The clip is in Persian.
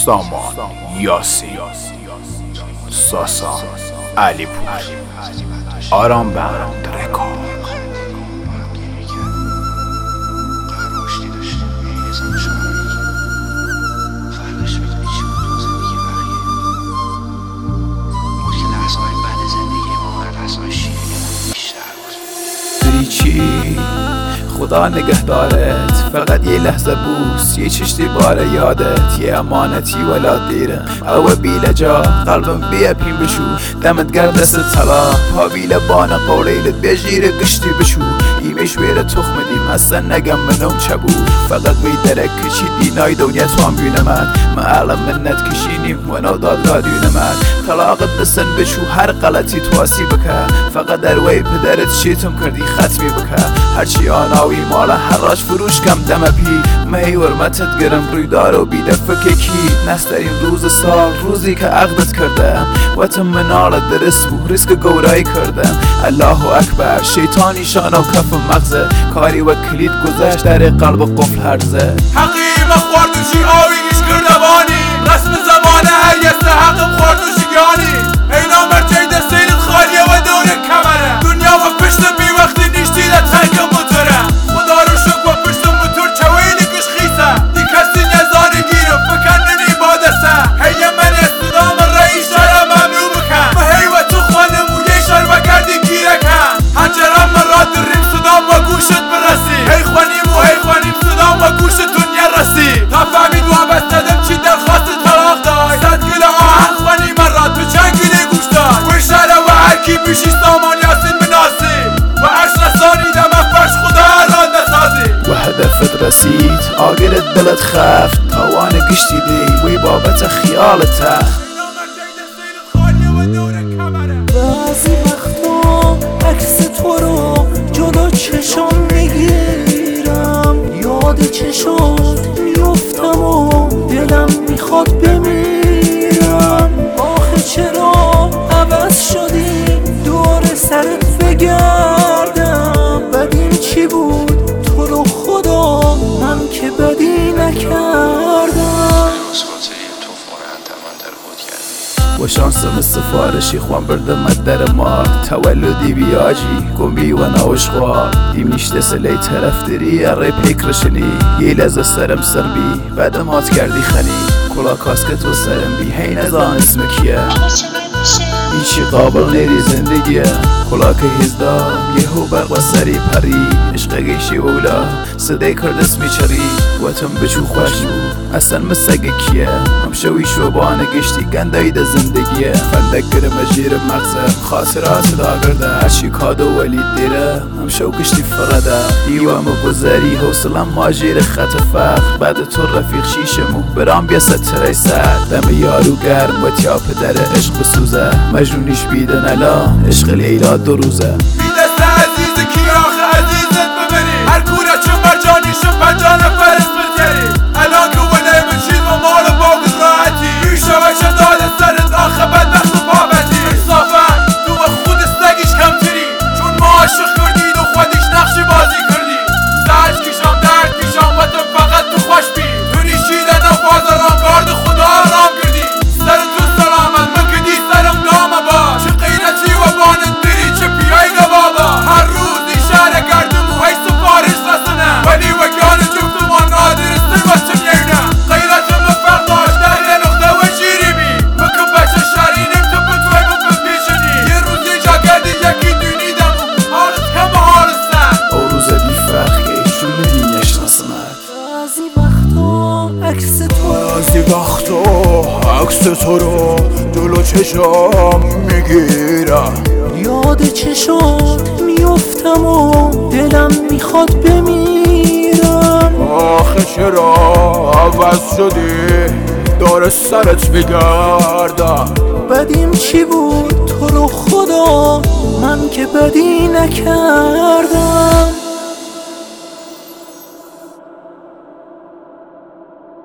سامان، یاسین، ساسان، علی پور، آرام بند، رکورد. چی؟ خدا نگهدارت، فقط یه لحظه بوس، یه چشتی باره یادت، یه امانتی ولا دیرم او بیل جا قلبم بیا پین بشو، دمت گرد دست طلا پا بیل بان قولیلت بجیر گشتی بشو، ایمش ویره تخم دیم اصلا نگم منم چبود، فقط وی درک کشیدی نای دنیا تو هم بیونمد ما علم منت کشینیم و نو داد رادیونمد طلاقت دستن بشو هر غلطی تواسی بکه، فقط در وی پدرت شیتم کردی ختمی بکه، هرچی آناوی مالا حراج فروش کم دم پی می ورمتت گرم روی دار و بیدفک کی نسترین روز سال روزی که عقدت کردم و تم منال درست و ریسک گورایی کردم. الله اکبر شیطانی شان و کف مغزه کاری و کلید گذشت در قلب قفل هرزه حقیم خوردوشی آویگیش کردوانی رسم زمان هر یست حقم خوردوشیگانی اینا مرجعی در سیلت خالیه و دور کمره دنیا و پشت بی وقتی نیشتی در تنگ موتوره خدا رو شک و پشت موتور چوینی کش خیسه دی کسی نزانی گیره فکننی بادسه هی من استدام رئیس شرم ممنوع بکن و هی و تو خوانم و یه شر و گردی گیره کن هنجرم من را دریم صدام و گوشت برسی هی خوانیم صدام و گوشت دنیا رسی تا فهمید و بستدم چی درخواست طلاق دای صد گل آهن خوانی من را تو چند گلی گوش دای و شهره و هرکی بیشی سامان یاسین مناسی و عرش رسانیدم افرش خدا را نسازی و هدفت رسید آگرت دلت خفت توان گشتی دی وی بابت خیالت بعضی وقتا عکس تو رو جلو چشم میگیرم یاد چشات میفتم و دلم میخواد بمیرم آخه چرا عوض شدی دور سرت بگردم بدین چی بود تو رو خدا من که بدی نکردم و شانسم سفارشی خوان بردم در مار تولدی بیاجی گمی و نوشخوار دیم نیشته سلی طرف دری اره پیکرشنی یه لحظه سرم سر بی بعدم هات کردی خنی کلا کاسکت و سرم بی هی نزان اسم کیه هیچی قابل نیری زندگیه کلا که هزدام یهو برق و سری پری عشق گیشی اولا صدای کرد اسمی چری و تم بچو خوش بود اصلا مسگه کیه هم شوی شوبانه گشتی گندایی ده زندگیه فندک گرم جیر مغزه خاطرات دا کرده هرچی کادو ولید دیره هم شو گشتی فرده دیوام گذری حوصلم ماجیر خط فخر بعد تو رفیق شیشمو برام بیاست تری سر دم یارو گرم و تیا پدر عشق بسوزه مجنونیش بیدن الان عشق لیلا دو روزه بیدست عزیز کی آخه عزیزت ببری هر کوره چون مرجانیشون پنجان فرس بتری الان که ونه بشید و مال باقی راحتی بیشه وچه داده سرت آخه بدبخت و بابتی انصافا تو و خود سگیش کمتری چون ما عاشق کردید و خودیش نقشی بازی کردی سرش کشام درد کشام و تو فقط تو خوش بی تو نیشیدن و بازاران گارد خدا آرام کردی سر تو سلامت من کدی سرم نامه با چه غیرتی و بانت بری چه پیای گوابا هر روز اشاره کردم و هی سفارش رسنه ولی وگان جفتمان نادر سلوتم یعنه غیرتم فرق داشت در یه نقطه و جیری بی بکن بچه شرینم تو بتوی بکن پیشنی یه روز یه جا گردی یکی دونیدم و حالت کم حالستن او روز بی فرقه ایشون ندی نشناسمت بعضی وقتا عکس تو رو جلو چشم میگیرم یاد چشات میفتم و دلم میخواد بمیرم آخه چرا عوض شدی دور سرت بگردم بدیم چی بود تو رو خدا من که بدی نکردم